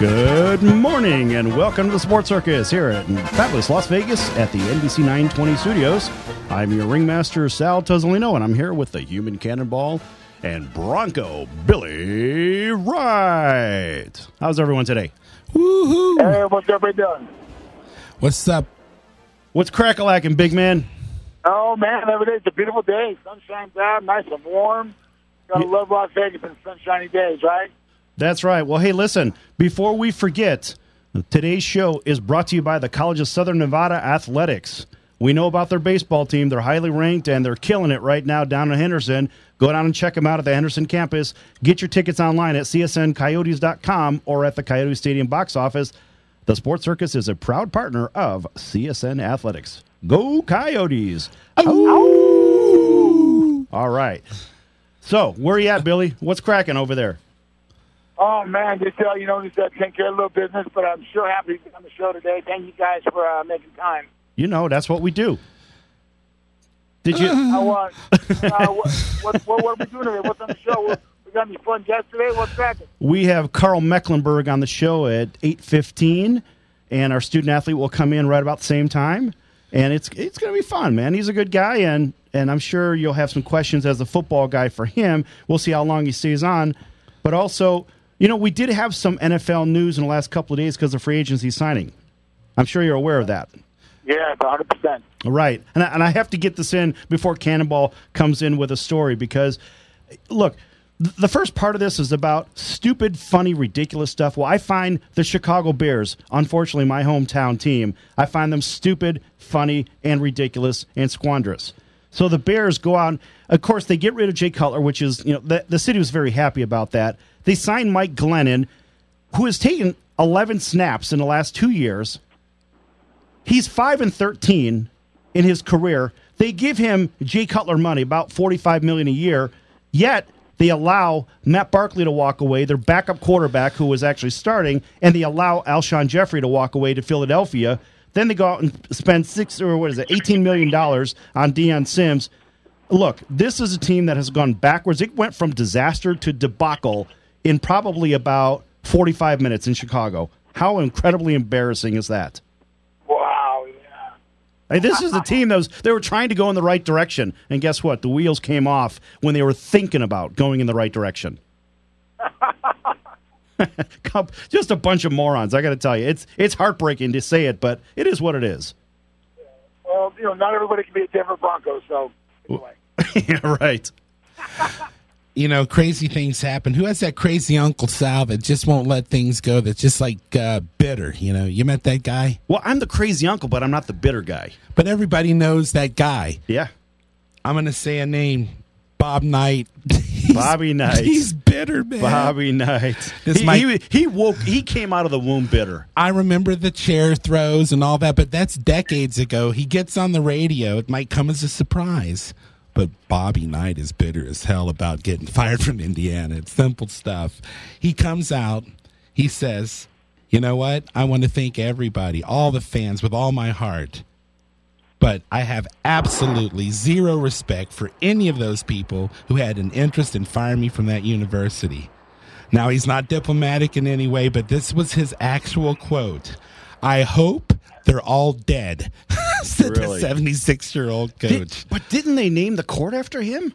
Good morning and welcome to the Sports Circus here at fabulous Las Vegas at the NBC 920 studios. I'm your ringmaster, Sal Tozzolino, and I'm here with the human cannonball and Bronco Billy Wright. How's everyone today? Woohoo! Hey, what's everybody doing? What's up? What's crack-a-lacking, big man? Oh, man, every day it's a beautiful day. Sun shines out, nice and warm. Gotta love Las Vegas and sunshiny days, right? That's right. Well, hey, listen, before we forget, today's show is brought to you by the College of Southern Nevada Athletics. We know about their baseball team. They're highly ranked, and they're killing it right now down in Henderson. Go down and check them out at the Henderson campus. Get your tickets online at csncoyotes.com or at the Coyote Stadium box office. The Sports Circus is a proud partner of CSN Athletics. Go Coyotes! Ow! All right. So, where are you at, Billy? What's cracking over there? Oh, man, just taking care of a little business, but I'm sure happy to be on the show today. Thank you guys for making time. You know, that's what we do. Did you? What are we doing today? What's on the show? We got any fun guests today? What's cracking? We have Carl Mecklenburg on the show at 8:15, and our student athlete will come in right about the same time. And it's going to be fun, man. He's a good guy, and I'm sure you'll have some questions as a football guy for him. We'll see how long he stays on. But also, you know, we did have some NFL news in the last couple of days because of free agency signing. I'm sure you're aware of that. Yeah, 100%. Right. And I have to get this in before Cannonball comes in with a story because, look, the first part of this is about stupid, funny, ridiculous stuff. Well, I find the Chicago Bears, unfortunately my hometown team, I find them stupid, funny, and ridiculous and squanderous. So the Bears go out. Of course, they get rid of Jay Cutler, which is, you know, the city was very happy about that. They signed Mike Glennon, who has taken 11 snaps in the last 2 years. He's 5-13 in his career. They give him Jay Cutler money, about $45 million a year, yet they allow Matt Barkley to walk away, their backup quarterback who was actually starting, and they allow Alshon Jeffrey to walk away to Philadelphia. Then they go out and spend $18 million on Deion Sims. Look, this is a team that has gone backwards. It went from disaster to debacle in probably about 45 minutes in Chicago. How incredibly embarrassing is that? Wow, yeah. Hey, this is a team that they were trying to go in the right direction, and guess what? The wheels came off when they were thinking about going in the right direction. Just a bunch of morons, I got to tell you. It's heartbreaking to say it, but it is what it is. Well, you know, not everybody can be a Denver Broncos, so anyway. Yeah, right. You know, crazy things happen. Who has that crazy Uncle Sal that just won't let things go, that's just like bitter? You know, you met that guy? Well, I'm the crazy uncle, but I'm not the bitter guy. But everybody knows that guy. Yeah. I'm going to say a name. Bob Knight. Bobby Knight. He's bitter, man. Bobby Knight. He came out of the womb bitter. I remember the chair throws and all that, but that's decades ago. He gets on the radio. It might come as a surprise. But Bobby Knight is bitter as hell about getting fired from Indiana. It's simple stuff. He comes out. He says, you know what? I want to thank everybody, all the fans, with all my heart. But I have absolutely zero respect for any of those people who had an interest in firing me from that university. Now, he's not diplomatic in any way, but this was his actual quote. I hope they're all dead, said Really? the 76-year-old coach. But didn't they name the court after him?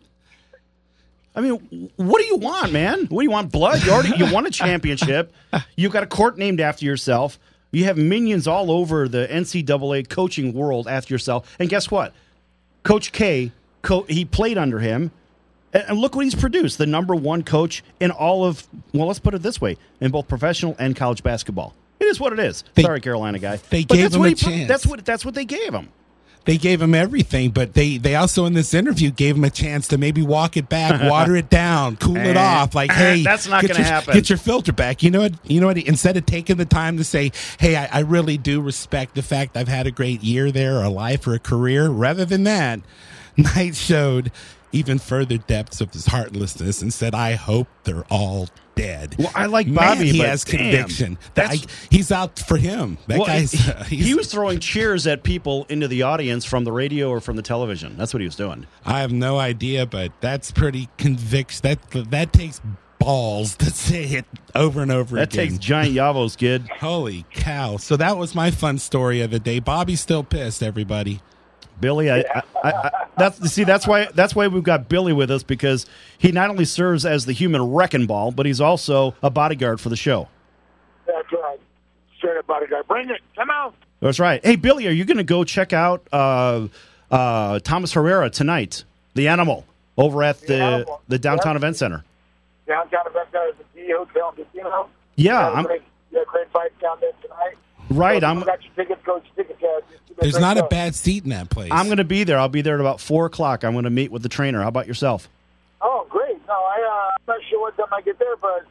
I mean, what do you want, man? What do you want? Blood? You won a championship. You got a court named after yourself. You have minions all over the NCAA coaching world after yourself. And guess what? Coach K, he played under him. And look what he's produced. The number one coach in all of, well, let's put it this way, in both professional and college basketball. It is what it is. Sorry, Carolina guy. They gave him a chance. That's what they gave him. They gave him everything, but they also in this interview gave him a chance to maybe walk it back, water it down, cool it off. Like, hey, that's not going to happen. Get your filter back. You know what? Instead of taking the time to say, hey, I really do respect the fact I've had a great year there, or a life, or a career. Rather than that, Knight showed even further depths of his heartlessness and said, I hope they're all dead. Well, I like Bobby. Man, he but has damn, conviction. He's out for him. He was throwing cheers at people into the audience from the radio or from the television. That's what he was doing. I have no idea, but that's pretty conviction. That takes balls to say it over and over That again. takes giant yavos, kid. Holy cow. So that was my fun story of the day. Bobby's still pissed, everybody. Billy, that's why we've got Billy with us, because he not only serves as the human wrecking ball, but he's also a bodyguard for the show. That's right. Straight up bodyguard. Bring it. Come out. That's right. Hey, Billy, are you going to go check out Thomas Herrera tonight, the Animal, over at the Downtown Event Center? Downtown Event Center is the D Hotel and Casino. Yeah, great fight down there tonight. right. So I'm got your tickets. Go your tickets. There's not a bad seat in that place. I'm going to be there. I'll be there at about 4:00. I'm going to meet with the trainer. How about yourself? Oh, great. No, I'm not sure what time I get there, but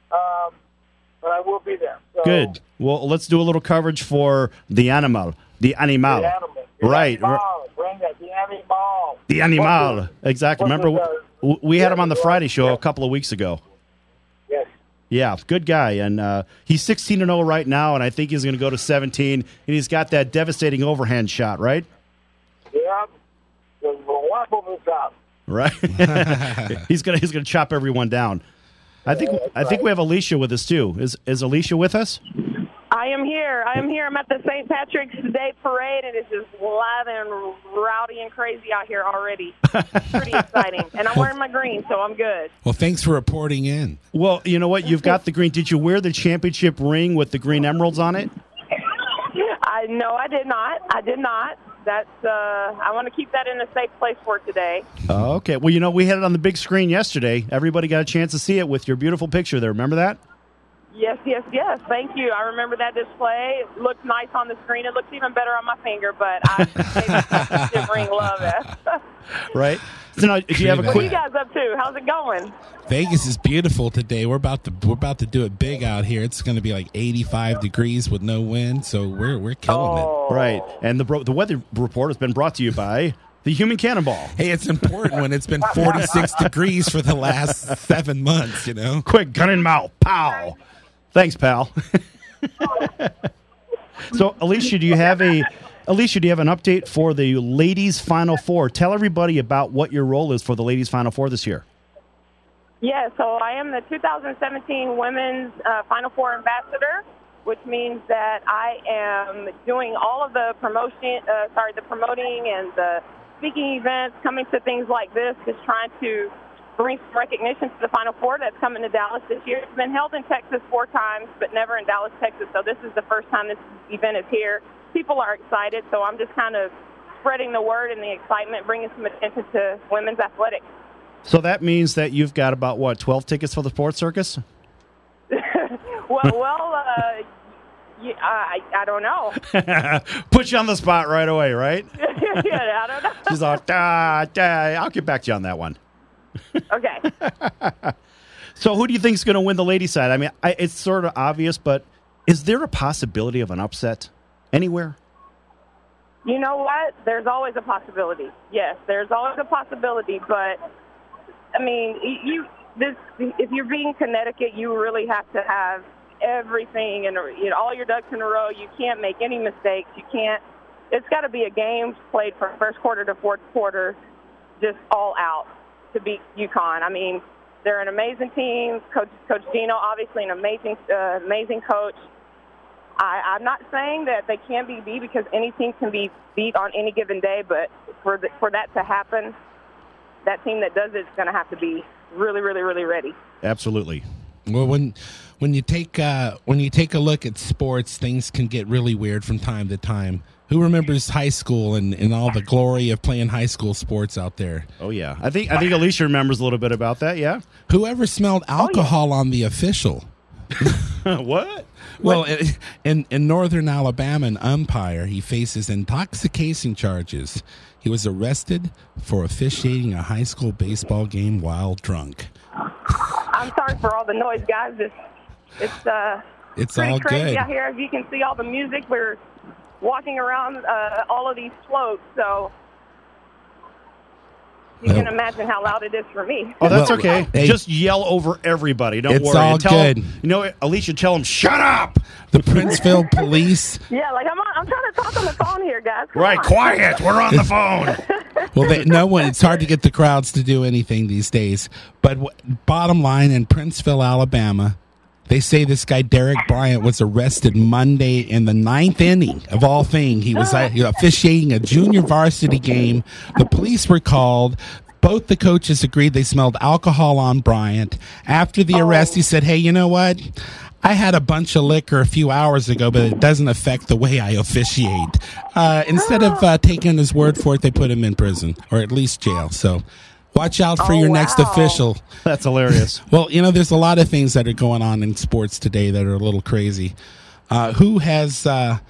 I will be there. So, Good. Well, let's do a little coverage for the Animal. The Animal. The Animal. The Right. Animal. Bring that. The Animal. The Animal. Exactly. what Remember, was, we had him on the Friday show a couple of weeks ago. Yes. Yeah, good guy. And he's 16-0 right now, and I think he's going to go to 17. And he's got that devastating overhand shot, right? Yeah. There's one over the top. Right. he's gonna chop everyone down. I think we have Alicia with us too. Is Alicia with us? I am here. I'm at the St. Patrick's Day parade, and it's just live and rowdy and crazy out here already. Pretty exciting. And I'm wearing my green, so I'm good. Well, thanks for reporting in. Well, you know what? You've got the green. Did you wear the championship ring with the green emeralds on it? No, I did not. That's I want to keep that in a safe place for today. Oh, okay. Well, we had it on the big screen yesterday. Everybody got a chance to see it with your beautiful picture there. Remember that? Yes. Thank you. I remember that display. It looked nice on the screen. It looks even better on my finger, but I maybe ring love it. Right. So now, if you have a What are you quick, guys up to? How's it going? Vegas is beautiful today. We're about to do it big out here. It's going to be like 85 degrees with no wind, so we're killing it. right, and the weather report has been brought to you by the Human Cannonball. Hey, it's important when it's been 46 degrees for the last 7 months, Quick, gun in mouth, pow. Thanks, pal. So, Alicia, do you have an update for the ladies' Final Four? Tell everybody about what your role is for the ladies' Final Four this year. Yeah, so I am the 2017 Women's Final Four Ambassador, which means that I am doing all of the promoting and the speaking events, coming to things like this, just trying to bring some recognition to the Final Four that's coming to Dallas this year. It's been held in Texas 4 times, but never in Dallas, Texas, so this is the first time this event is here. People are excited, so I'm just kind of spreading the word and the excitement, bringing some attention to women's athletics. So that means that you've got about, 12 tickets for the sports circus? I don't know. Put you on the spot right away, right? Yeah, I don't know. She's like, I'll get back to you on that one. Okay. So who do you think is going to win the ladies' side? I mean, it's sort of obvious, but is there a possibility of an upset anywhere? You know what? There's always a possibility. Yes, there's always a possibility, but I mean, if you're being Connecticut, you really have to have everything and all your ducks in a row. You can't make any mistakes. You can't. It's got to be a game played from first quarter to fourth quarter, just all out to beat UConn. I mean, they're an amazing team. Coach Dino, obviously an amazing coach. I'm not saying that they can be beat because any team can be beat on any given day, but for that to happen, that team that does it is going to have to be really, really, really ready. Absolutely. Well, when you take a look at sports, things can get really weird from time to time. Who remembers high school and all the glory of playing high school sports out there? Oh yeah, I think Alicia remembers a little bit about that. Yeah. Whoever smelled alcohol on the official? What? Well, in Northern Alabama, an umpire, he faces intoxication charges. He was arrested for officiating a high school baseball game while drunk. I'm sorry for all the noise, guys. It's all crazy good out here. As you can see, all the music. We're walking around all of these floats, so you can imagine how loud it is for me. Oh, that's Well, okay. hey, just yell over everybody. Don't it's worry. all And tell good. Alicia, tell them, shut up. The Princeville police. Yeah, like I'm trying to talk on the phone here, guys. Come Right, on. quiet. We're on the phone. Well, no one. It's hard to get the crowds to do anything these days. But bottom line, in Princeville, Alabama, they say this guy Derek Bryant was arrested Monday in the 9th inning of all things. He was officiating a junior varsity game. The police were called. Both the coaches agreed they smelled alcohol on Bryant. After the arrest, he said, "Hey, you know what? I had a bunch of liquor a few hours ago, but it doesn't affect the way I officiate." Instead of taking his word for it, they put him in prison, or at least jail. So watch out for your next official. That's hilarious. Well, there's a lot of things that are going on in sports today that are a little crazy. Who's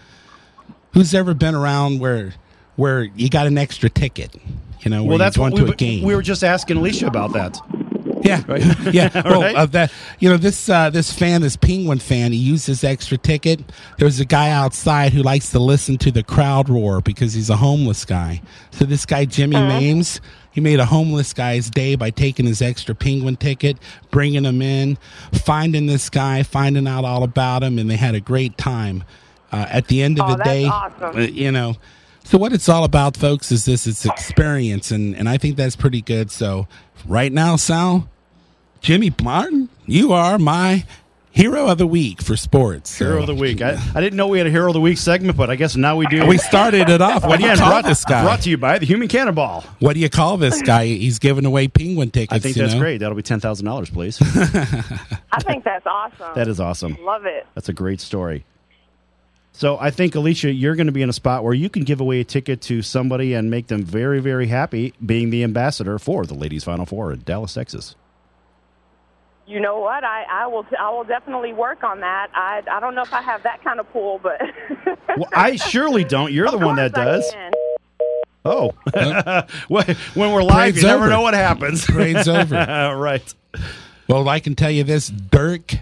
ever been around where you got an extra ticket? Where That's you're what going to a game. we were just asking Alicia about that. Yeah, Right? yeah. Well, Right? this Penguin fan, he used his extra ticket. There's a guy outside who likes to listen to the crowd roar because he's a homeless guy. So this guy, Jimmy Mames, he made a homeless guy's day by taking his extra Penguin ticket, bringing him in, finding this guy, finding out all about him, and they had a great time. At the end of the day, awesome. So what it's all about, folks, is it's experience, and I think that's pretty good. So right now, Sal, Jimmy Martin, you are my hero of the week for sports. So. Hero of the week. I didn't know we had a hero of the week segment, but I guess now we do. We started it off. What do you call this guy? Brought to you by the Human Cannonball. What do you call this guy? He's giving away Penguin tickets. I think that's great. That'll be $10,000, please. I think that's awesome. That is awesome. Love it. That's a great story. So I think, Alicia, you're going to be in a spot where you can give away a ticket to somebody and make them very, very happy being the ambassador for the Ladies Final Four in Dallas, Texas. You know what? I will definitely work on that. I don't know if I have that kind of pull, but Well, I surely don't. You're the one that does. Oh. When we're live, Parade's you never over. know what happens. Parade's over. Right. Well, I can tell you this. Dirk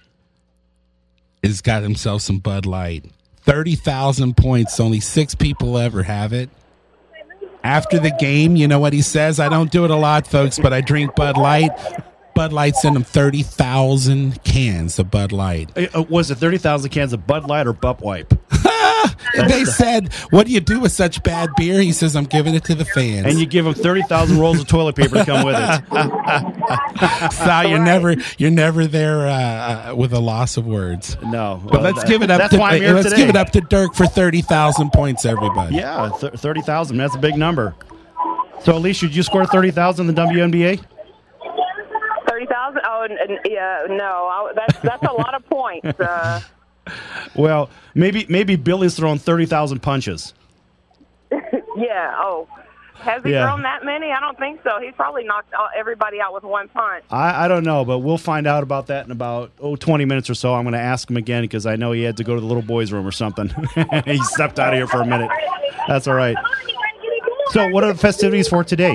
has got himself some Bud Light. 30,000 points. Only 6 people ever have it. After the game, you know what he says? I don't do it a lot, folks, but I drink Bud Light. Bud Light sent him 30,000 cans of Bud Light. Was it 30,000 cans of Bud Light or Butt Wipe? They said, "What do you do with such bad beer?" He says, "I'm giving it to the fans." And you give them 30,000 rolls of toilet paper to come with it. Sal, you're never there with a loss of words. No. But let's give it up. That's why I'm here let's today. give it up to Dirk for 30,000 points, everybody. Yeah, 30,000. That's a big number. So, Alicia, did you score 30,000 in the WNBA? 30,000? Oh, yeah, no. That's a lot of points. Well, maybe Billy's thrown 30,000 punches. Yeah. Oh, has he thrown that many? I don't think so. He's probably knocked everybody out with one punch. I don't know, but we'll find out about that in about 20 minutes or so. I'm going to ask him again because I know he had to go to the little boys' room or something. He stepped out of here for a minute. That's all right. So what are the festivities for today?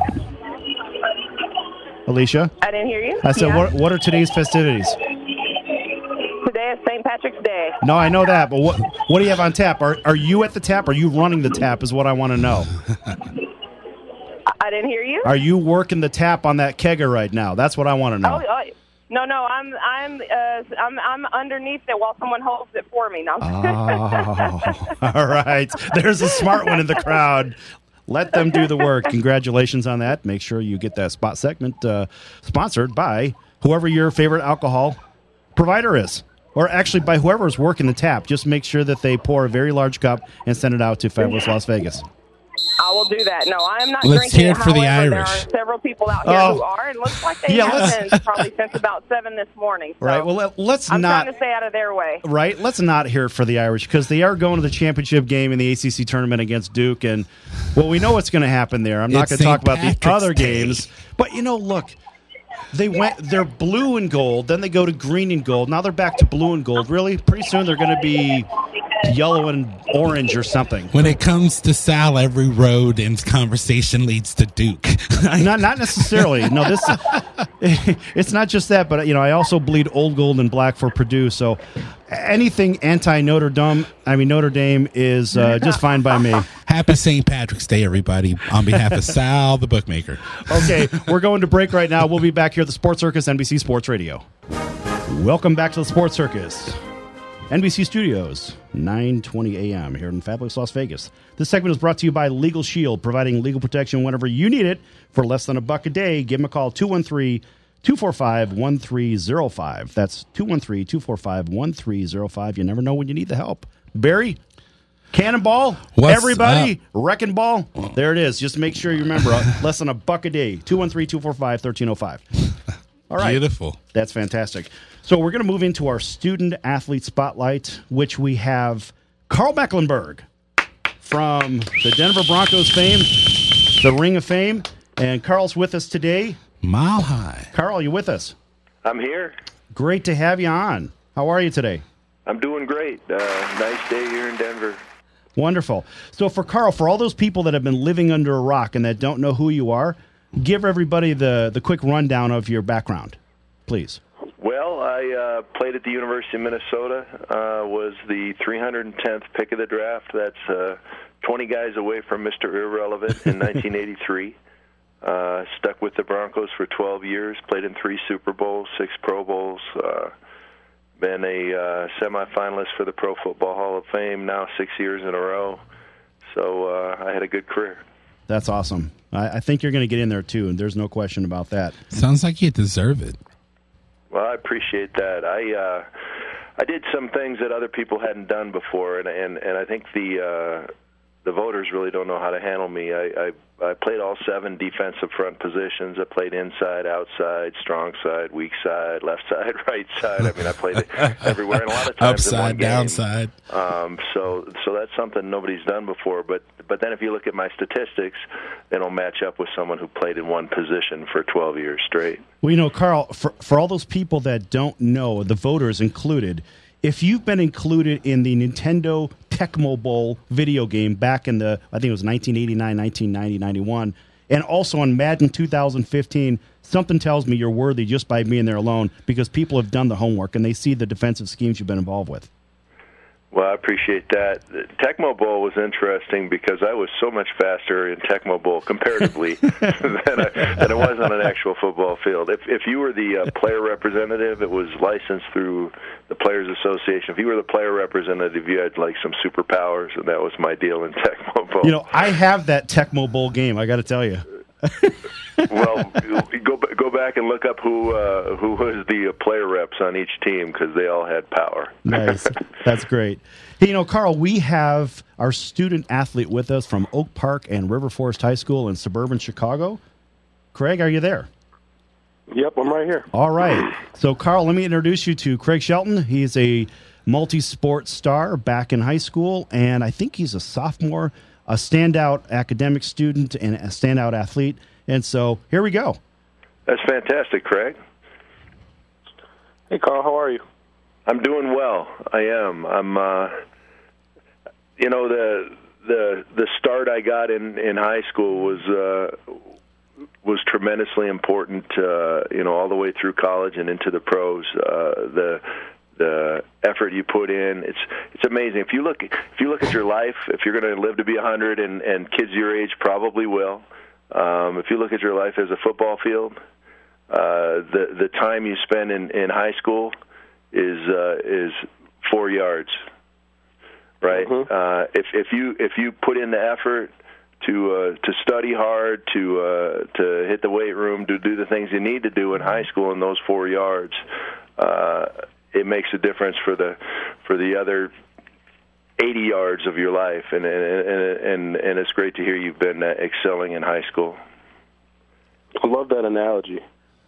Alicia? I didn't hear you. I said, what are today's festivities? Today is St. Patrick's Day. No, I know that, but what do you have on tap? Are you at the tap? Are you running the tap is what I want to know. I didn't hear you. Are you working the tap on that kegger right now? That's what I want to know. No, I'm underneath it while someone holds it for me. No. All right. There's a smart one in the crowd. Let them do the work. Congratulations on that. Make sure you get that spot segment sponsored by whoever your favorite alcohol provider is. Or actually by whoever is working the tap. Just make sure that they pour a very large cup and send it out to Fabulous Las Vegas. I will do that. No, I am not Let's drinking hear it. it for the However, Irish. There are several people out here who are, and looks like they have been probably since about 7 this morning. So Right. Well, let's I'm not. trying to stay out of their way. Right. Let's not hear it for the Irish because they are going to the championship game in the ACC tournament against Duke, and well, we know what's going to happen there. I'm not It's going to talk St. about the Patrick's other Day. games, but look. They're blue and gold, then they go to green and gold. Now they're back to blue and gold. Really? Pretty soon they're going to be yellow and orange or something. When it comes to Sal, every road and conversation leads to Duke. Not necessarily. No, it's not just that, but I also bleed old gold and black for Purdue. So anything anti-Notre Dame, Notre Dame is just fine by me. Happy St. Patrick's Day, everybody, on behalf of Sal, the bookmaker. Okay, we're going to break right now. We'll be back here at the Sports Circus, NBC Sports Radio. Welcome back to the Sports Circus. NBC Studios, 9:20 a.m. here in fabulous Las Vegas. This segment is brought to you by Legal Shield, providing legal protection whenever you need it for less than $1 a day. Give them a call, 213-245-1305. That's 213-245-1305. You never know when you need the help. Barry, Cannonball, What's everybody, Wrecking Ball. There it is. Just make sure you remember, less than $1 a day, 213-245-1305. All right. Beautiful. That's fantastic. So we're going to move into our student athlete spotlight, which we have Carl Mecklenburg from the Denver Broncos fame, the Ring of Fame. And Carl's with us today. Mile High. Carl, you with us? I'm here. Great to have you on. How are you today? I'm doing great. Nice day here in Denver. Wonderful. So for Carl, for all those people that have been living under a rock and that don't know who you are, give everybody the quick rundown of your background, please. Well, I played at the University of Minnesota, was the 310th pick of the draft. That's 20 guys away from Mr. Irrelevant in 1983. Stuck with the Broncos for 12 years, played in 3 Super Bowls, 6 Pro Bowls, been a semifinalist for the Pro Football Hall of Fame now 6 years in a row. So I had a good career. That's awesome. I think you're going to get in there, too, and there's no question about that. Sounds like you deserve it. Well, I appreciate that. I did some things that other people hadn't done before, and I think the voters really don't know how to handle me. I played all 7 defensive front positions. I played inside, outside, strong side, weak side, left side, right side. I mean, I played it everywhere, and a lot of times upside, in one game. downside. So that's something nobody's done before. But then if you look at my statistics, they don't match up with someone who played in one position for 12 years straight. Well, you know, Carl, for all those people that don't know, the voters included, if you've been included in the Nintendo Tecmo Bowl video game back in the, I think it was 1989, 1990, 91, and also on Madden 2015, something tells me you're worthy just by being there alone because people have done the homework and they see the defensive schemes you've been involved with. Well, I appreciate that. Tecmo Bowl was interesting because I was so much faster in Tecmo Bowl comparatively than I was on an actual football field. If you were the player representative, it was licensed through the Players Association. If you were the player representative, you had like some superpowers, and that was my deal in Tecmo Bowl. You know, I have that Tecmo Bowl game, I got to tell you. Well, go back and look up who was the player reps on each team because they all had power. Nice. That's great. Hey, you know, Carl, we have our student athlete with us from Oak Park and River Forest High School in suburban Chicago. Craig, are you there? Yep, I'm right here. All right. So, Carl, let me introduce you to Craig Shelton. He's a multi-sport star back in high school, and I think he's a sophomore, a standout academic student, and a standout athlete. And so here we go. That's fantastic, Craig. Hey, Carl, how are you? I'm doing well. I am. I'm. You know, the start I got in high school was tremendously important. You know, all the way through college and into the pros. The effort you put in, it's amazing. If you look at your life, if you're going to live to be 100, and kids your age probably will. If you look at your life as a football field, the time you spend in high school is 4 yards, right? Mm-hmm. If you put in the effort to study hard, to hit the weight room, to do the things you need to do in high school in those 4 yards, it makes a difference for the other 80 yards of your life, and it's great to hear you've been excelling in high school. I love that analogy.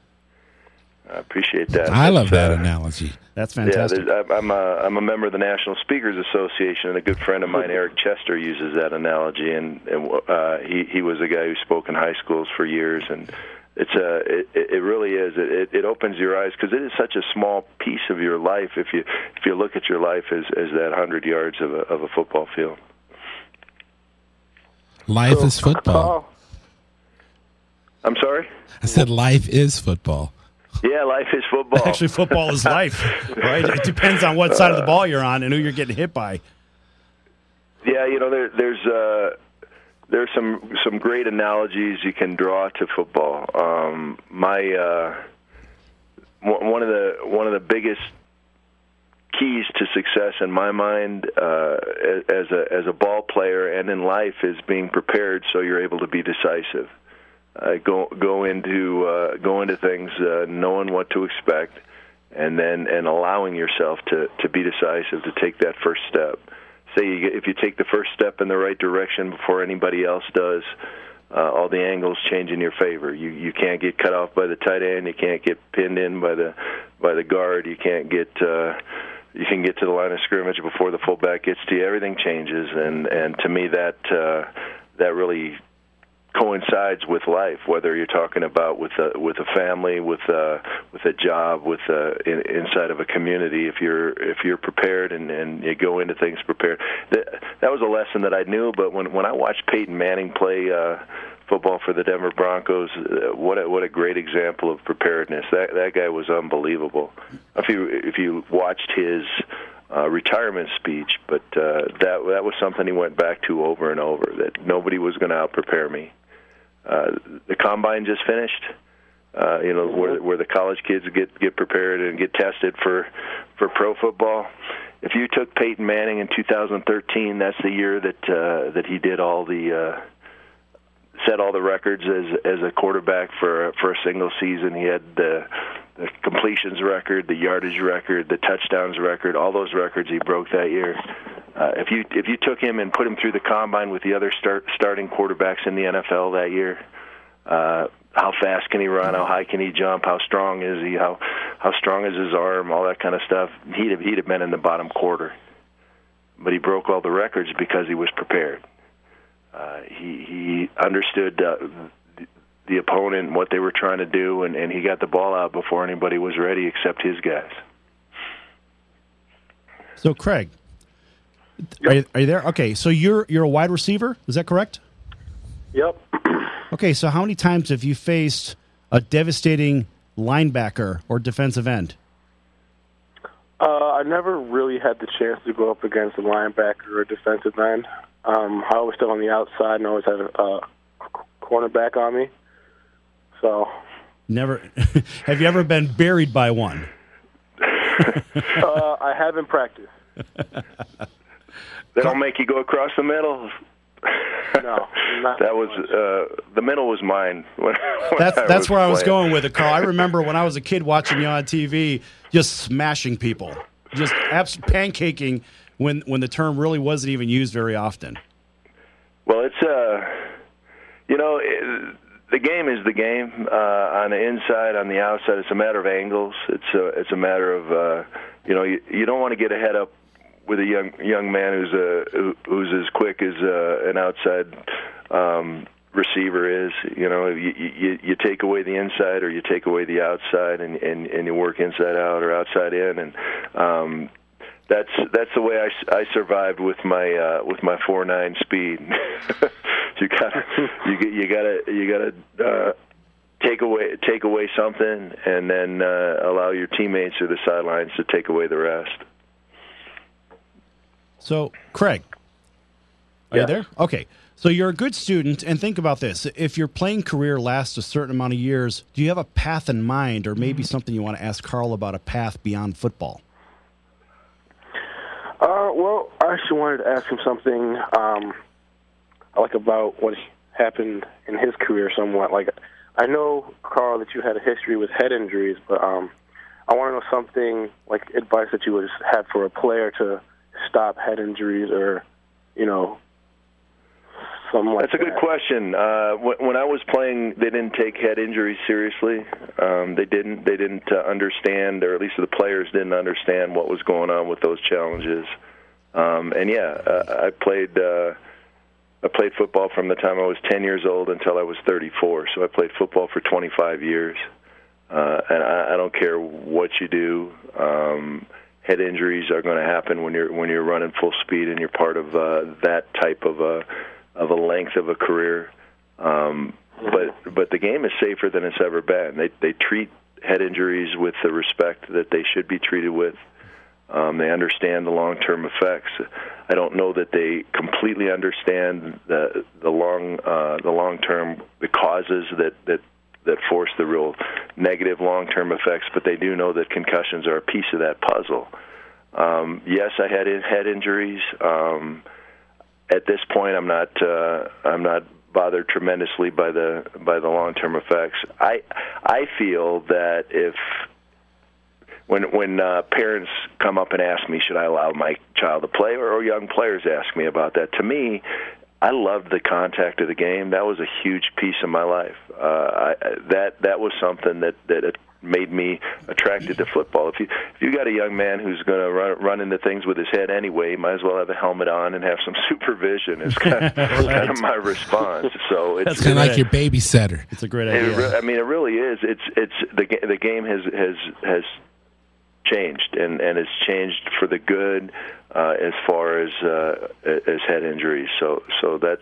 I appreciate that. I love that analogy. That's fantastic. Yeah, I'm a member of the National Speakers Association, and a good friend of mine, Eric Chester, uses that analogy, and he was a guy who spoke in high schools for years, and it really is. It opens your eyes because it is such a small piece of your life. If you look at your life as that 100 yards of a football field. Life is football. Carl, I'm sorry? I said life is football. Yeah, life is football. Actually, football is life, right? It depends on what side of the ball you're on and who you're getting hit by. Yeah, you know, there's some great analogies you can draw to football. One of the biggest keys to success in my mind as a ball player and in life is being prepared so you're able to be decisive. Go into things knowing what to expect, and allowing yourself to be decisive, to take that first step. If you take the first step in the right direction before anybody else does, all the angles change in your favor. You can't get cut off by the tight end. You can't get pinned in by the guard. You can't get you can get to the line of scrimmage before the fullback gets to you. Everything changes, and to me that really coincides with life, whether you're talking about with a family, with a job, inside of a community. If you're prepared and you go into things prepared, that was a lesson that I knew. But when I watched Peyton Manning play football for the Denver Broncos, what a great example of preparedness. That guy was unbelievable. If you watched his retirement speech, but that was something he went back to over and over, that nobody was going to out-prepare me. The combine just finished, where the college kids get prepared and get tested for pro football. If you took Peyton Manning in 2013, that's the year that he did set all the records as a quarterback for a single season. He had the completions record, the yardage record, the touchdowns record, all those records he broke that year. If you took him and put him through the combine with the other starting quarterbacks in the NFL that year, how fast can he run? How high can he jump? How strong is he? How strong is his arm? All that kind of stuff. He'd have been in the bottom quarter, but he broke all the records because he was prepared. He understood the opponent and what they were trying to do, and he got the ball out before anybody was ready except his guys. So, Craig, are you there? Okay, so you're a wide receiver, is that correct? Yep. Okay, so how many times have you faced a devastating linebacker or defensive end? I never really had the chance to go up against a linebacker or a defensive end. I always stood on the outside and always had a cornerback on me. So, never. Have you ever been buried by one? I haven't practiced. They don't make you go across the middle. No, not that was the middle was mine. That's where I was going with it, Carl. I remember when I was a kid watching you on TV, just smashing people, just pancaking when the term really wasn't even used very often. Well, it's the game is the game. On the inside, on the outside, it's a matter of angles. It's a matter of you don't want to get ahead up with a young man who's as quick as an outside receiver is. You take away the inside or you take away the outside, and you work inside out or outside in, and that's the way I survived with my 4.9 speed. you gotta take away something, and then allow your teammates or the sidelines to take away the rest. So, Craig, are you there? Okay. So you're a good student, and think about this. If your playing career lasts a certain amount of years, do you have a path in mind, or maybe something you want to ask Carl about, a path beyond football? Well, I actually wanted to ask him something about what happened in his career somewhat. Like, I know, Carl, that you had a history with head injuries, but I want to know something, like advice that you would have for a player to stop head injuries, or, something like that. That's a good question. When I was playing, they didn't take head injuries seriously. They didn't understand, or at least the players didn't understand what was going on with those challenges. I played football from the time I was 10 years old until I was 34. So I played football for 25 years. And I don't care what you do. Head injuries are going to happen when you're running full speed and you're part of that type of a length of a career. But the game is safer than it's ever been. They treat head injuries with the respect that they should be treated with. They understand the long-term effects. I don't know that they completely understand the long-term causes that force the real negative long-term effects, but they do know that concussions are a piece of that puzzle. Yes, I had head injuries. At this point, I'm not bothered tremendously by the long-term effects. I feel that when parents come up and ask me, should I allow my child to play, or young players ask me about that, to me, I loved the contact of the game. That was a huge piece of my life. That was something that made me attracted to football. If you got a young man who's going to run into things with his head anyway, you might as well have a helmet on and have some supervision. Is kind of my response. So it's kind of like your babysitter. It's a great idea. I mean, it really is. It's the game has changed, and it's changed for the good as far as head injuries. So that's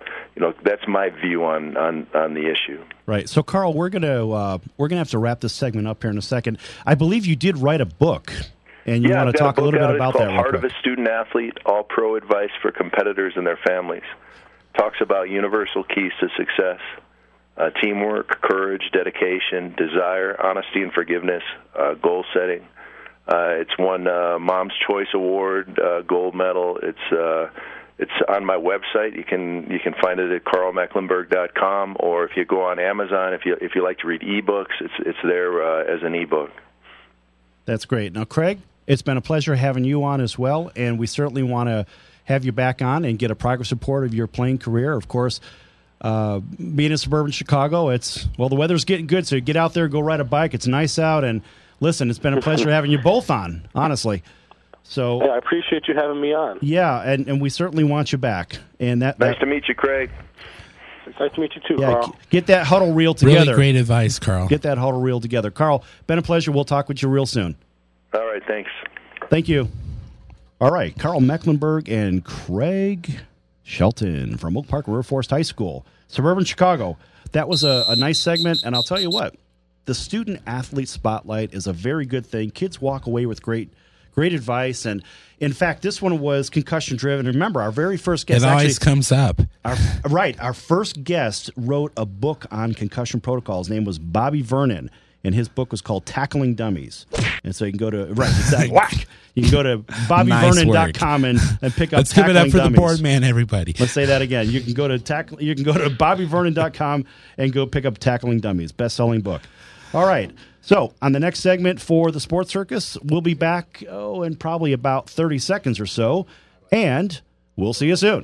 my view on the issue. Right. So, Carl, we're gonna have to wrap this segment up here in a second. I believe you did write a book, and you want to talk a little bit about that. It's called Heart of a Student Athlete: All Pro Advice for Competitors and Their Families. Talks about universal keys to success: teamwork, courage, dedication, desire, honesty and forgiveness, goal setting. It's won Mom's Choice Award, gold medal. It's on my website. You can find it at carlmecklenburg.com, or if you go on Amazon, if you like to read ebooks, it's there as an ebook. That's great. Now, Craig, it's been a pleasure having you on as well, and we certainly want to have you back on and get a progress report of your playing career. Of course, being in suburban Chicago, the weather's getting good, so get out there, go ride a bike. It's nice out, and listen, it's been a pleasure having you both on, honestly. So I appreciate you having me on. Yeah, and we certainly want you back. And nice to meet you, Craig. Nice to meet you too, Carl. Get that huddle reel together. Really great advice, Carl. Get that huddle reel together. Carl, been a pleasure. We'll talk with you real soon. All right, thanks. Thank you. All right, Carl Mecklenburg and Craig Shelton from Oak Park River Forest High School, suburban Chicago. That was a nice segment, and I'll tell you what, the Student Athlete Spotlight is a very good thing. Kids walk away with great advice, and in fact, this one was concussion-driven. Remember, our very first guest... It always comes up. Our first guest wrote a book on concussion protocols. His name was Bobby Vernon, and his book was called Tackling Dummies. And so you can go to... Right, exactly. Whack! You can go to BobbyVernon.com and pick up Let's Tackling give it up for Dummies. the board man, everybody. Let's say that again. You can go to BobbyVernon.com and go pick up Tackling Dummies, best-selling book. All right. So, on the next segment for the Sports Circus, we'll be back in probably about 30 seconds or so, and we'll see you soon.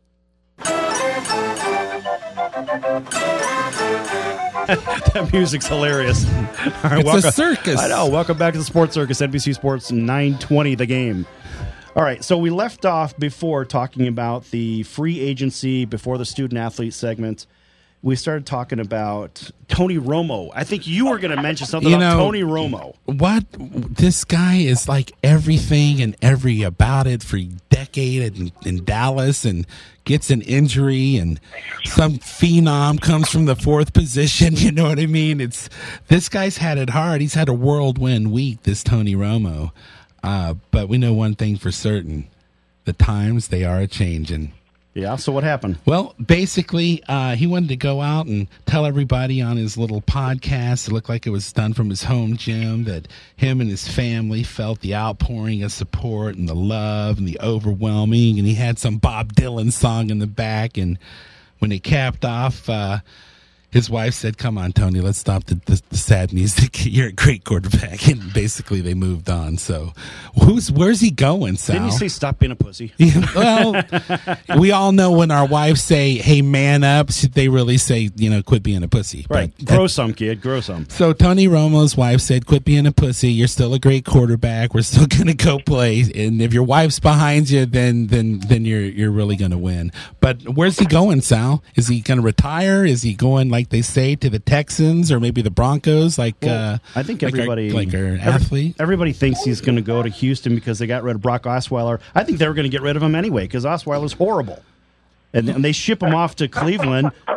That music's hilarious. All right, it's a circus. I know. Welcome back to the Sports Circus, NBC Sports 920, The Game. All right, so we left off before talking about the free agency before the student-athlete segment. We started talking about Tony Romo. I think you were going to mention something about Tony Romo. What? This guy is like everything and every about it for a decade in Dallas, and gets an injury, and some phenom comes from the fourth position. You know what I mean? This guy's had it hard. He's had a whirlwind week, this Tony Romo. But we know one thing for certain. The times, they are a-changing. Yeah, so what happened? Well, basically, he wanted to go out and tell everybody on his little podcast, it looked like it was done from his home gym, that him and his family felt the outpouring of support and the love and the overwhelming, and he had some Bob Dylan song in the back, and when it capped off, his wife said, "Come on, Tony, let's stop the sad music. You're a great quarterback." And basically, they moved on. So, where's he going, Sal? Didn't you say stop being a pussy? Well, we all know when our wives say, "Hey, man up," they really say, quit being a pussy. Right. Grow some, kid. Grow some. So Tony Romo's wife said, "Quit being a pussy. You're still a great quarterback. We're still going to go play. And if your wife's behind you, then you're really going to win." But where's he going, Sal? Is he going to retire? Is he going, like they say, to the Texans or maybe the Broncos? I think everybody, like our athlete. Everybody thinks he's going to go to Houston because they got rid of Brock Osweiler. I think they were going to get rid of him anyway because Osweiler's horrible. And they ship him off to Cleveland. All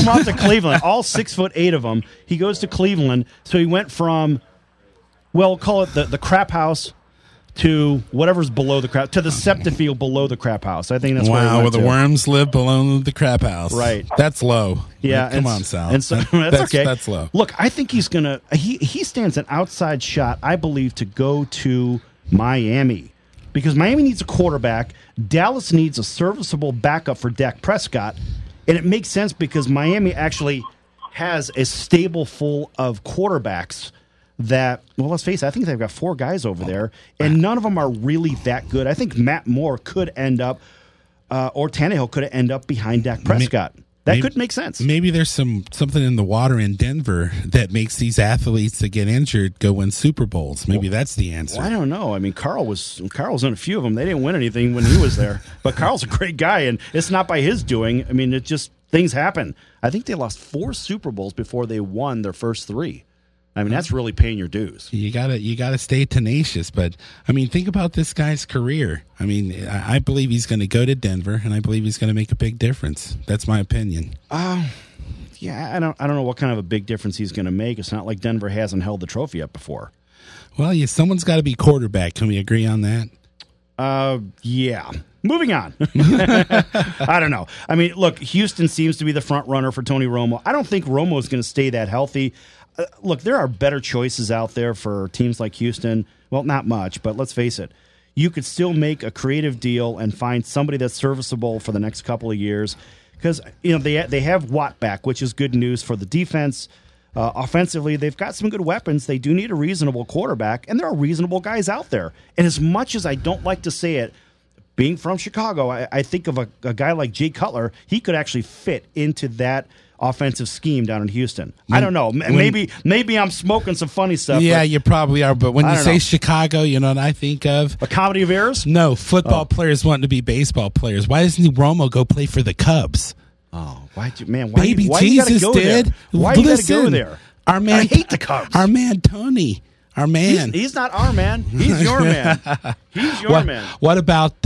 6'8" of them. He goes to Cleveland. So he went from, well, call it the crap house to whatever's below the crap, to the septic field below the crap house. I think that's where the worms live below the crap house. Right. That's low. Yeah. Come on, Sal. And so, that's okay. That's low. Look, I think he's going to, he stands an outside shot, I believe, to go to Miami. Because Miami needs a quarterback. Dallas needs a serviceable backup for Dak Prescott. And it makes sense because Miami actually has a stable full of quarterbacks that, well, let's face it, I think they've got 4 guys over there, and none of them are really that good. I think Matt Moore could end up, or Tannehill could end up behind Dak Prescott. That could make sense. Maybe there's something in the water in Denver that makes these athletes that get injured go win Super Bowls. Maybe that's the answer. Well, I don't know. I mean, Carl was in a few of them. They didn't win anything when he was there. But Carl's a great guy, and it's not by his doing. I mean, it just things happen. I think they lost 4 Super Bowls before they won their first 3. I mean, that's really paying your dues. You gotta stay tenacious. But I mean, think about this guy's career. I mean, I believe he's going to go to Denver, and I believe he's going to make a big difference. That's my opinion. Yeah, I don't know what kind of a big difference he's going to make. It's not like Denver hasn't held the trophy up before. Well, someone's got to be quarterback. Can we agree on that? Yeah. Moving on. I don't know. I mean, look, Houston seems to be the front runner for Tony Romo. I don't think Romo is going to stay that healthy. Look, there are better choices out there for teams like Houston. Well, not much, but let's face it. You could still make a creative deal and find somebody that's serviceable for the next couple of years because they have Watt back, which is good news for the defense. Offensively, they've got some good weapons. They do need a reasonable quarterback, and there are reasonable guys out there. And as much as I don't like to say it, being from Chicago, I think of a guy like Jay Cutler. He could actually fit into that offensive scheme down in Houston. I don't know. Maybe I'm smoking some funny stuff. Yeah, you probably are. But when you say Chicago, you know what I think of? A comedy of errors? No, football players wanting to be baseball players. Why doesn't Romo go play for the Cubs? Oh, why you Jesus gotta go did. There? Why you got to go there? Our man, I hate the Cubs. Our man Tony. Our man. He's not our man. He's your man. He's your man. What's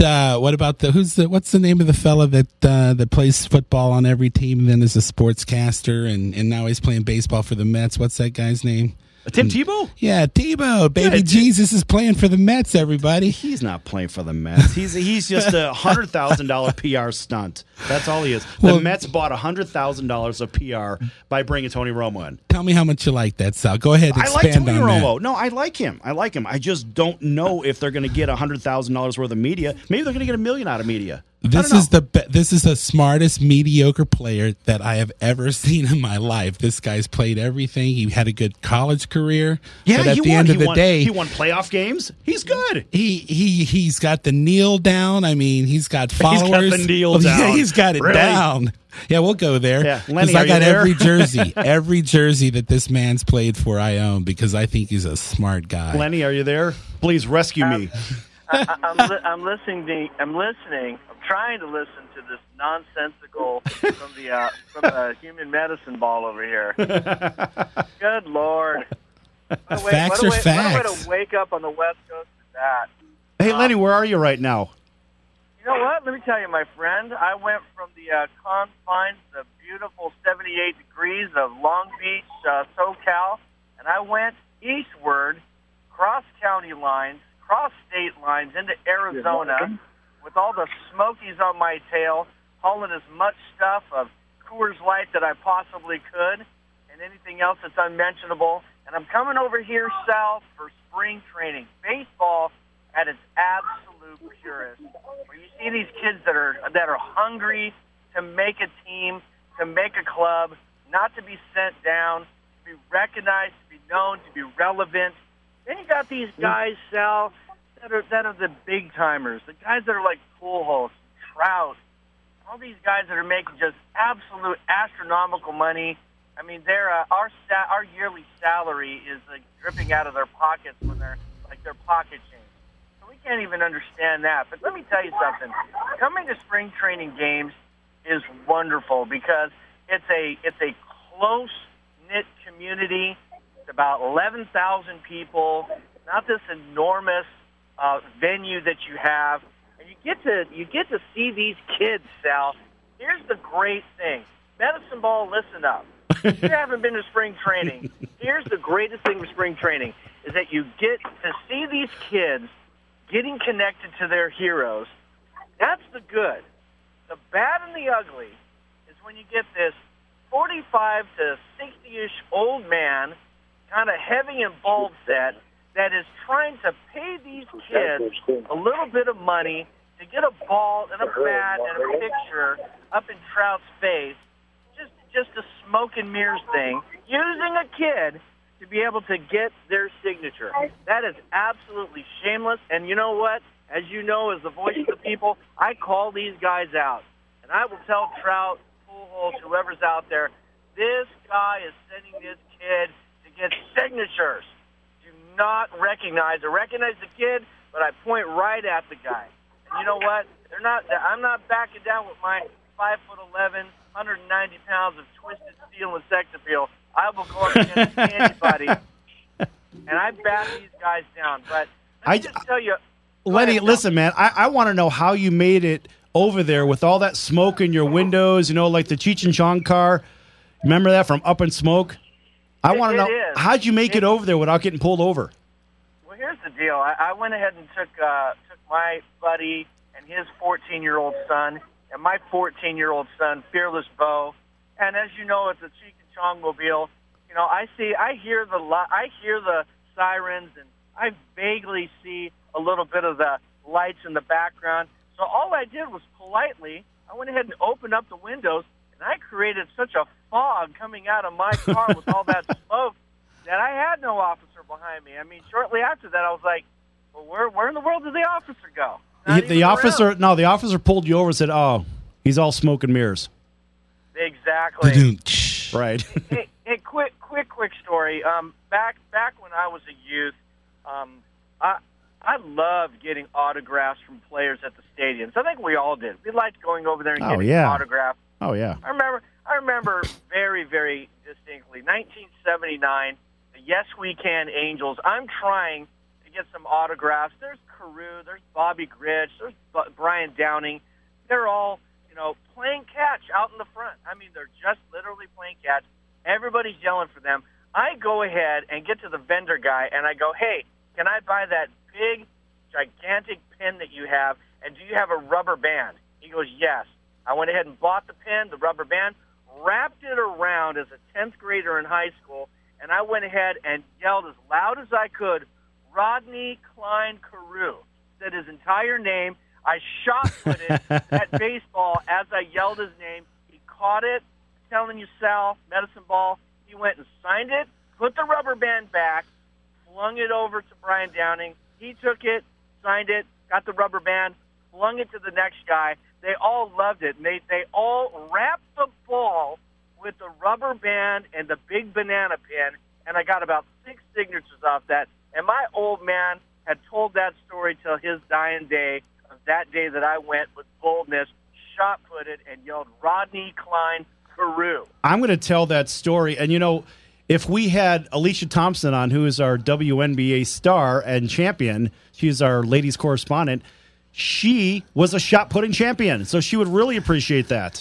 the name of the fella that plays football on every team and then is a sportscaster and now he's playing baseball for the Mets? What's that guy's name? Tim Tebow? Yeah, Tebow. Baby Jesus is playing for the Mets, everybody. He's not playing for the Mets. He's just a $100,000 PR stunt. That's all he is. The Mets bought $100,000 of PR by bringing Tony Romo in. Tell me how much you like that, Sal. Go ahead and expand on that. I like Tony Romo. That. No, I like him. I just don't know if they're going to get $100,000 worth of media. Maybe they're going to get $1 million out of media. This is the smartest mediocre player that I have ever seen in my life. This guy's played everything. He had a good college career. Yeah, but at the end of the day, he won playoff games. He's good. He's got the kneel down. I mean, he's got followers. He's got the kneel down. Yeah, he's got it down. Yeah, we'll go there. Yeah, Lenny, I got every jersey that this man's played for. I own because I think he's a smart guy. Lenny, are you there? Please rescue me. I'm listening. I'm trying to listen to this nonsensical from the human medicine ball over here. Good Lord! Facts are facts. What a way to wake up on the West Coast with that. Hey, Lenny, where are you right now? You know what? Let me tell you, my friend. I went from the confines, the beautiful 78 degrees of Long Beach, SoCal, and I went eastward, cross county lines, cross state lines into Arizona with all the Smokies on my tail, hauling as much stuff of Coors Light that I possibly could and anything else that's unmentionable. And I'm coming over here south for spring training. Baseball at its absolute purest, where you see these kids that are hungry to make a team, to make a club, not to be sent down, to be recognized, to be known, to be relevant. Then you got these guys, Sal, that are the big timers, the guys that are like Pujols, Trout, all these guys that are making just absolute astronomical money. I mean, our yearly salary is like dripping out of their pockets when they're like their pocket change. So we can't even understand that. But let me tell you something: coming to spring training games is wonderful because it's a close knit community. It's about 11,000 people. Not this enormous venue that you have, and you get to see these kids, Sal. Here's the great thing, Medicine Ball. Listen up. If you haven't been to spring training, here's the greatest thing with spring training is that you get to see these kids getting connected to their heroes. That's the good. The bad and the ugly is when you get this 45 to 60-ish old man, kind of heavy and bald set, that is trying to pay these kids a little bit of money to get a ball and a bat and a picture up in Trout's face, just a smoke and mirrors thing, using a kid to be able to get their signature. That is absolutely shameless. And you know what? As you know, as the voice of the people, I call these guys out. And I will tell Trout, Pujols, whoever's out there, this guy is sending this kid to get signatures. Do not recognize the kid, but I point right at the guy. And you know what? I'm not backing down with my 5'11", 190 pounds of twisted steel and sex appeal. I will go up against anybody, and I bat these guys down. But let me just tell you, Lenny, listen, man, I want to know how you made it over there with all that smoke in your windows, like the Cheech and Chong car. Remember that from Up in Smoke? I want to know, how'd you make it over there without getting pulled over? Well, here's the deal. I went ahead and took my buddy and his 14-year-old son, and my 14-year-old son, Fearless Bo. And as you know, it's a Cheech and Chong mobile. I hear the sirens, and I vaguely see a little bit of the lights in the background. So all I did was politely, I went ahead and opened up the windows, and I created such a fog coming out of my car with all that smoke that I had no officer behind me. I mean, shortly after that, I was like, well, where in the world did the officer go? The officer pulled you over and said, "Oh, he's all smoke and mirrors." Exactly. Right. hey, quick story. Back when I was a youth, I loved getting autographs from players at the stadiums. I think we all did. We liked going over there and getting an autograph. Oh yeah. I remember very, very distinctly 1979. The Yes We Can Angels. I'm trying to get some autographs. There's Carew, there's Bobby Grich, there's Brian Downing. They're all, playing catch out in the front. I mean, they're just literally playing catch. Everybody's yelling for them. I go ahead and get to the vendor guy, and I go, hey, can I buy that big, gigantic pin that you have, and do you have a rubber band? He goes, yes. I went ahead and bought the pin, the rubber band, wrapped it around as a 10th grader in high school, and I went ahead and yelled as loud as I could, Rodney Cline Carew, said his entire name. I shot-putted that baseball as I yelled his name. He caught it, telling you, Sal, medicine ball. He went and signed it, put the rubber band back, flung it over to Brian Downing. He took it, signed it, got the rubber band, flung it to the next guy. They all loved it. And they all wrapped the ball with the rubber band and the big banana pin, and I got about 6 signatures off that. And my old man had told that story till his dying day of that day that I went with boldness, shot-putted, and yelled, Rodney Cline Carew. I'm going to tell that story. And, if we had Alicia Thompson on, who is our WNBA star and champion, she's our ladies correspondent, she was a shot-putting champion, so she would really appreciate that.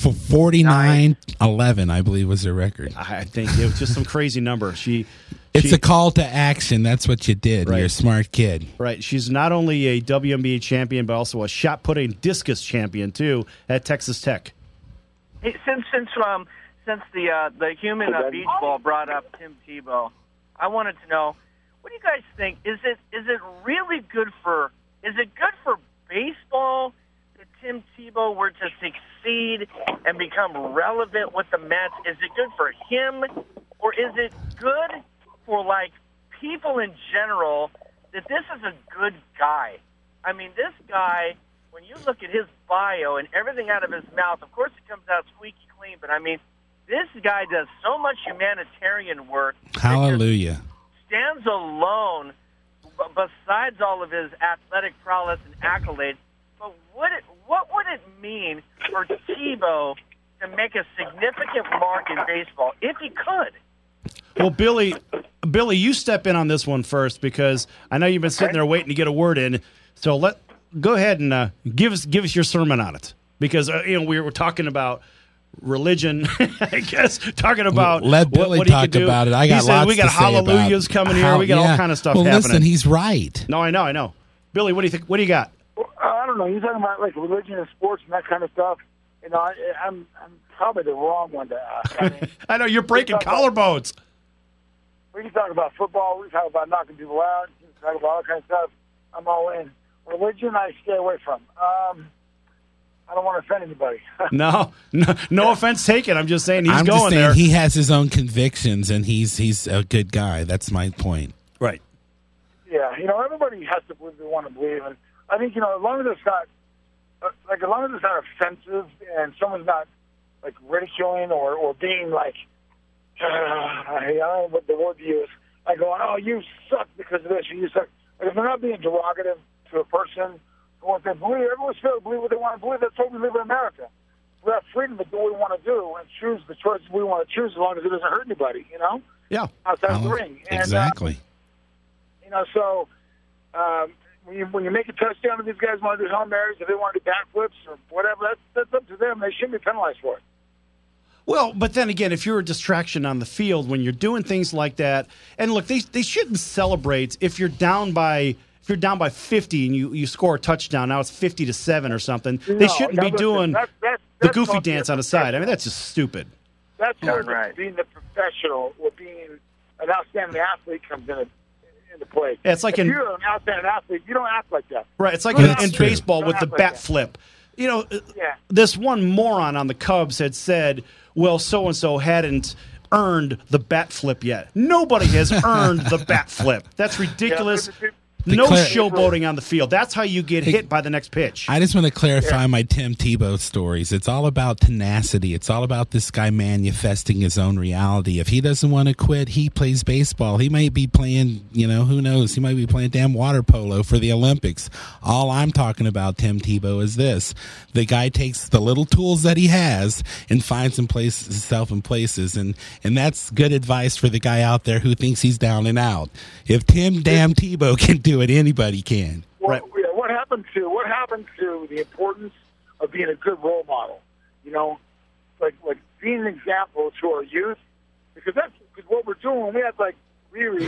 49-11, I believe, was her record. I think it was just some crazy number. It's a call to action. That's what you did. Right. You're a smart kid. Right. She's not only a WNBA champion, but also a shot-putting discus champion, too, at Texas Tech. Hey, since the human beach ball brought up Tim Tebow, I wanted to know, what do you guys think? Is it really good for baseball that Tim Tebow were to succeed and become relevant with the Mets? Is it good for him, or is it good for people in general that this is a good guy? I mean, this guy, when you look at his bio and everything out of his mouth, of course it comes out squeaky clean, but I mean, this guy does so much humanitarian work. Hallelujah. Stands alone besides all of his athletic prowess and accolades. But what would it mean for Tebow to make a significant mark in baseball if he could? Well, Billy, you step in on this one first, because I know you've been sitting there waiting to get a word in. So go ahead and give us your sermon on it, because we were talking about religion, I guess, talking about let Billy what talk about it. I got lots we got to say hallelujahs coming here. We got all kind of stuff happening. Listen, he's right. No, I know. Billy, what do you think? What do you got? Well, I don't know. You're talking about religion and sports and that kind of stuff. I'm probably the wrong one to ask. I mean, I know you're breaking collarbones. We can talk about football. We can talk about knocking people out. We can talk about all kinds of stuff. I'm all in. Religion, I stay away from. I don't want to offend anybody. No offense taken. I'm just saying I'm going just saying there. he has his own convictions, and he's a good guy. That's my point. Right. Yeah, everybody has to believe they want to believe, and I think as long as it's not as long as it's not offensive, and someone's not like ridiculing or being like, I don't know what the word to use, like going, oh, you suck because of this, or you suck. Like, if they're not being derogative to a person or what they believe, everyone's free to believe what they want to believe. That's what we live in America. We have freedom to do what we want to do and choose the choices we want to choose as long as it doesn't hurt anybody. Yeah. Outside the ring. And, Exactly. So when you make a touchdown and these guys want to do Hail Marys, if they want to do backflips or whatever, that's up to them. They shouldn't be penalized for it. Well, but then again, if you're a distraction on the field when you're doing things like that, and look, they shouldn't celebrate if you're down by 50 and you score a touchdown. Now it's 50-7 or something. They shouldn't be doing the goofy dance on the side. I mean, that's just stupid. That's where being the professional or being an outstanding athlete comes into play. Yeah, it's like if you're an outstanding athlete, you don't act like that. Right. It's like That's in true. baseball with the bat flip. This one moron on the Cubs had said, well, so-and-so hadn't earned the bat flip yet. Nobody has earned the bat flip. That's ridiculous. No showboating on the field. That's how you get hit by the next pitch. I just want to clarify my Tim Tebow stories. It's all about tenacity. It's all about this guy manifesting his own reality. If he doesn't want to quit, he plays baseball. He might be playing, who knows? He might be playing damn water polo for the Olympics. All I'm talking about, Tim Tebow, is this. The guy takes the little tools that he has and finds himself in places. And that's good advice for the guy out there who thinks he's down and out. If Tim damn Tebow can do it, anybody can. Well, right. Yeah, what happened to the importance of being a good role model? Like being an example to our youth, because what we're doing. We have like Riri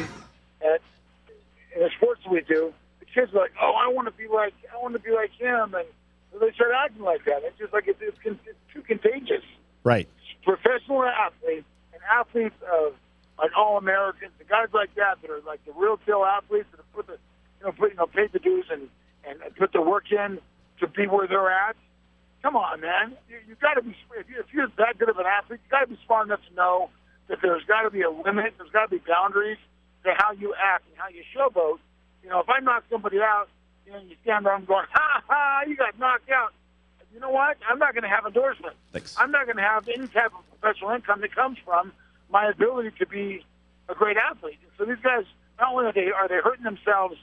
in the sports we do. The kids are like, oh, I want to be like him, and so they start acting like that. It's just like it's too contagious. Right. Professional athletes and athletes of like All-Americans, the guys like that are like the real deal athletes that have put the paid the dues and put the work in to be where they're at. Come on, man. You got to be, if you're that good of an athlete, you got to be smart enough to know that there's got to be a limit, there's got to be boundaries to how you act and how you showboat. If I knock somebody out, you stand there and going, ha ha, you got knocked out. You know what? I'm not going to have endorsement. Thanks. I'm not going to have any type of professional income that comes from my ability to be a great athlete. So these guys, not only are they hurting themselves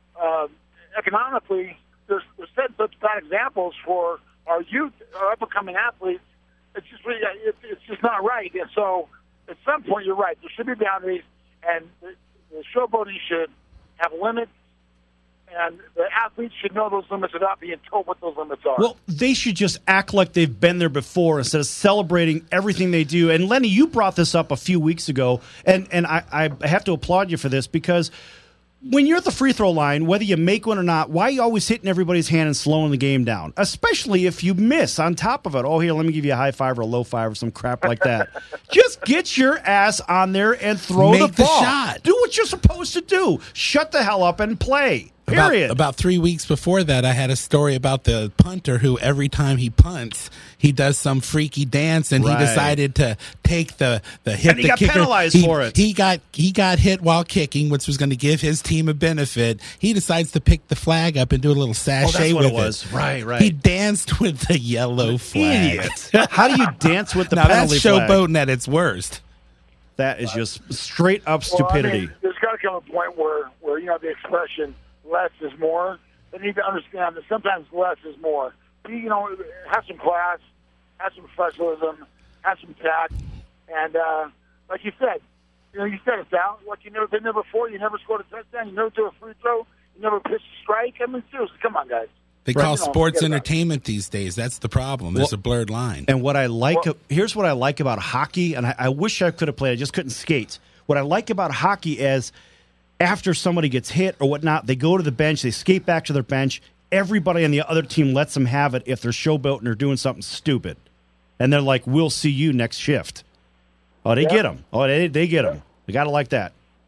economically, they're setting such bad examples for our youth, our up-and-coming athletes. It's just not right. And so at some point, you're right. There should be boundaries, and the showboating should have limits, and the athletes should know those limits without being told what those limits are. Well, they should just act like they've been there before instead of celebrating everything they do. And Lenny, you brought this up a few weeks ago, and I have to applaud you for this, because when you're at the free throw line, whether you make one or not, why are you always hitting everybody's hand and slowing the game down? Especially if you miss on top of it. Oh, here, let me give you a high five or a low five or some crap like that. Just get your ass on there and throw the ball. Shot. Do what you're supposed to do. Shut the hell up and play. Period. About 3 weeks before that, I had a story about the punter who every time he punts, he does some freaky dance, and he decided to take the hit. And he got kicker. penalized for it. He got hit while kicking, which was going to give his team a benefit. He decides to pick the flag up and do a little sachet with it. Right. He danced with the yellow flag. Idiot. How do you dance with the now penalty that's flag? showboating at its worst. That is just straight up stupidity. There's got to come a point where the expression less is more. They need to understand that sometimes less is more. Have some class, have some professionalism, have some tact, and like you said, you set us out. Like you never been there before. You never scored a touchdown. You never threw a free throw. You never pitched a strike. I mean, seriously, come on, guys. They call sports entertainment these days. That's the problem. There's a blurred line. And what I like, here's what I like about hockey, and I wish I could have played. I just couldn't skate. What I like about hockey is after somebody gets hit or whatnot, they go to the bench, they skate back to their bench. Everybody on the other team lets them have it if they're showboating or doing something stupid. And they're like, we'll see you next shift. Oh, they get them. Oh, they get them. You got to like that.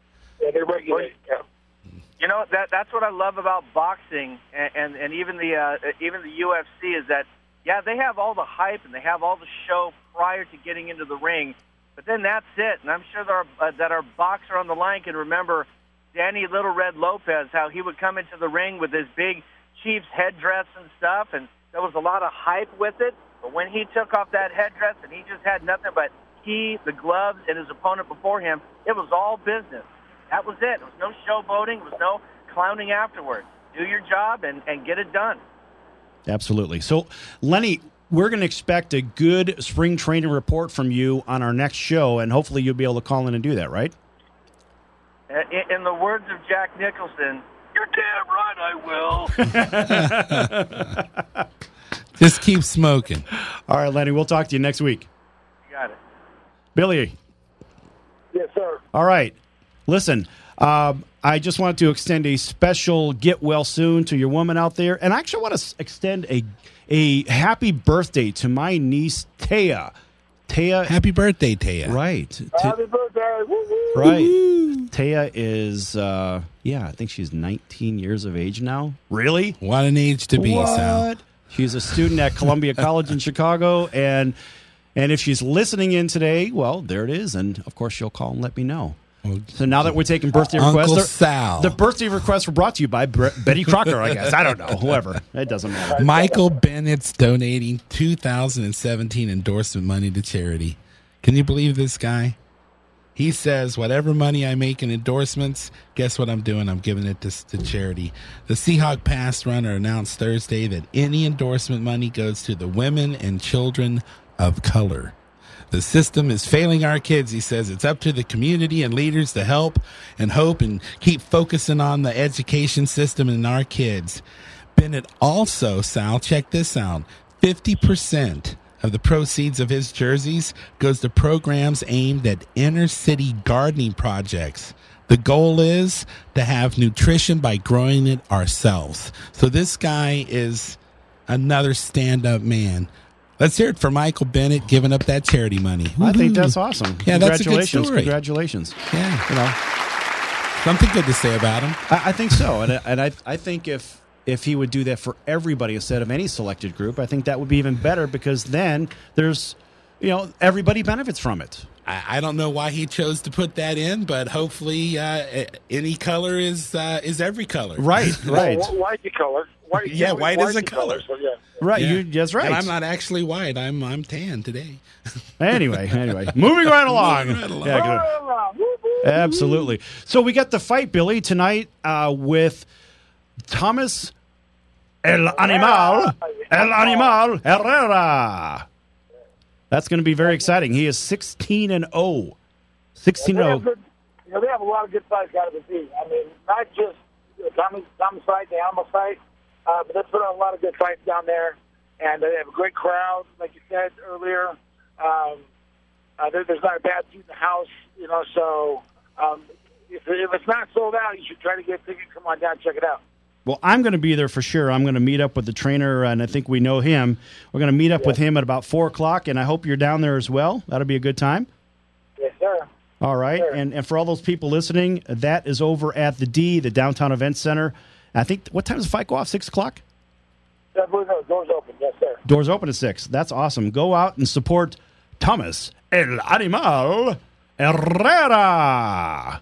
regulate. Yeah. You know, that's what I love about boxing and even the UFC is that, yeah, they have all the hype and they have all the show prior to getting into the ring, but then that's it. And I'm sure that our boxer on the line can remember Danny Little Red Lopez, how he would come into the ring with his big Chiefs headdress and stuff, and there was a lot of hype with it. But when he took off that headdress and he just had nothing but the gloves, and his opponent before him, it was all business. That was it. There was no showboating. There was no clowning afterwards. Do your job and get it done. Absolutely. So, Lenny, we're going to expect a good spring training report from you on our next show, and hopefully you'll be able to call in and do that, right? In the words of Jack Nicholson, you're damn right I will. Just keep smoking. All right, Lenny, we'll talk to you next week. You got it. Billy. Yes, sir. All right. Listen, I just wanted to extend a special get well soon to your woman out there. And I actually want to extend a happy birthday to my niece, Taya. Happy birthday, Taya. Right. Happy birthday. Woo-hoo. Right. Taya is, I think she's 19 years of age now. Really? What an age to be, Sal. She's a student at Columbia College in Chicago. And if she's listening in today, well, there it is. And, of course, she'll call and let me know. So now that we're taking birthday requests, Uncle Sal. The birthday requests were brought to you by Betty Crocker, I guess. I don't know. Whoever. It doesn't matter. Michael Bennett's donating 2017 endorsement money to charity. Can you believe this guy? He says, whatever money I make in endorsements, guess what I'm doing? I'm giving it to charity. The Seahawk Pass Runner announced Thursday that any endorsement money goes to the women and children of color. The system is failing our kids, he says. It's up to the community and leaders to help and hope and keep focusing on the education system and our kids. Bennett also, Sal, check this out, 50% of the proceeds of his jerseys goes to programs aimed at inner city gardening projects. The goal is to have nutrition by growing it ourselves. So this guy is another stand-up man. Let's hear it for Michael Bennett giving up that charity money. I think that's awesome. Yeah, that's a good story. Congratulations. Yeah. You know, something good to say about him. I think so. And I think if he would do that for everybody instead of any selected group, I think that would be even better because then there's, everybody benefits from it. I don't know why he chose to put that in, but hopefully any color is every color. Right. White color. White is a color. So, yeah. Right, yeah. That's right. And I'm not actually white. I'm tan today. Anyway, moving right along. Yeah, good. Absolutely. So we got the fight, Billy, tonight with Thomas El Animal Herrera. That's going to be very exciting. He is 16-0. 16-0. They have a lot of good fights out of the team. I mean, not just Thomas fight, the Animal fight, but they put on a lot of good fights down there, and they have a great crowd, like you said earlier. There's not a bad seat in the house, so if it's not sold out, you should try to get a ticket. Come on down, check it out. Well, I'm going to be there for sure. I'm going to meet up with the trainer, and I think we know him. We're going to meet up with him at about 4 o'clock, and I hope you're down there as well. That'll be a good time. Yes, sir. All right, sure. And for all those people listening, that is over at the Downtown Event Center. I think, what time does the fight go off, 6 o'clock? Yeah, doors open, yes, sir. Doors open at 6. That's awesome. Go out and support Thomas El Animal Herrera.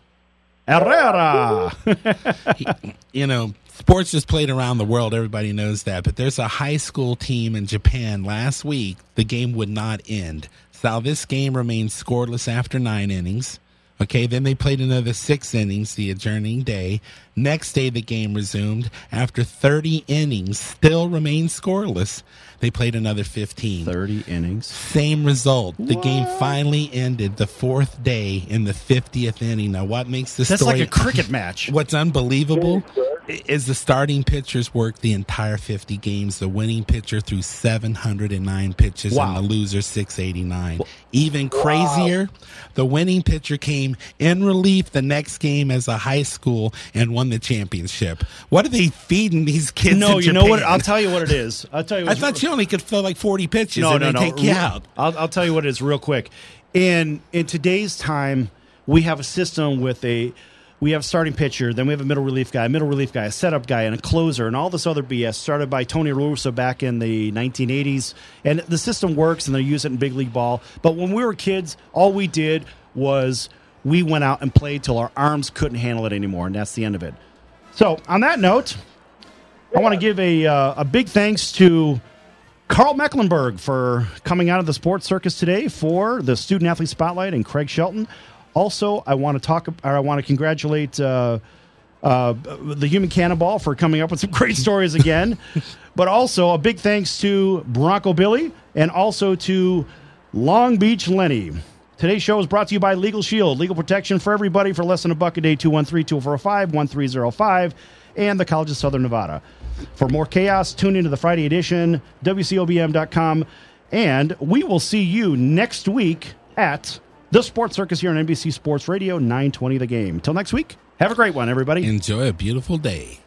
Sports just played around the world. Everybody knows that. But there's a high school team in Japan. Last week, the game would not end. So this game remained scoreless after 9 innings. Okay, then they played another 6 innings the adjourning day. Next day, the game resumed. After 30 innings, still remained scoreless. They played another 15. 30 innings. Same result. The game finally ended the 4th day in the 50th inning. Now, what makes this That's story... like a cricket match. What's unbelievable is the starting pitchers worked the entire 50 games. The winning pitcher threw 709 pitches and the loser 689. Even crazier, the winning pitcher came in relief the next game as a high school and won the championship. What are they feeding these kids in Japan? You know what? I'll tell you what it is. I thought you only could throw like 40 pitches and they take you out. I'll tell you what it is real quick. In today's time, we have a system with we have a starting pitcher, then we have a middle relief guy, a setup guy, and a closer, and all this other BS started by Tony La Russa back in the 1980s. And the system works, and they use it in big league ball. But when we were kids, all we did was we went out and played till our arms couldn't handle it anymore, and that's the end of it. So on that note, I want to give a big thanks to Carl Mecklenburg for coming out of the Sports Circus today for the Student Athlete Spotlight, and Craig Shelton. Also, I want to congratulate the Human Cannonball for coming up with some great stories again. But also a big thanks to Bronco Billy and also to Long Beach Lenny. Today's show is brought to you by Legal Shield, legal protection for everybody for less than $1 a day. 213-245-1305, and the College of Southern Nevada. For more chaos, tune into the Friday edition, WCOBM.com, and we will see you next week at the Sports Circus here on NBC Sports Radio, 920 The Game. Till next week, have a great one, everybody. Enjoy a beautiful day.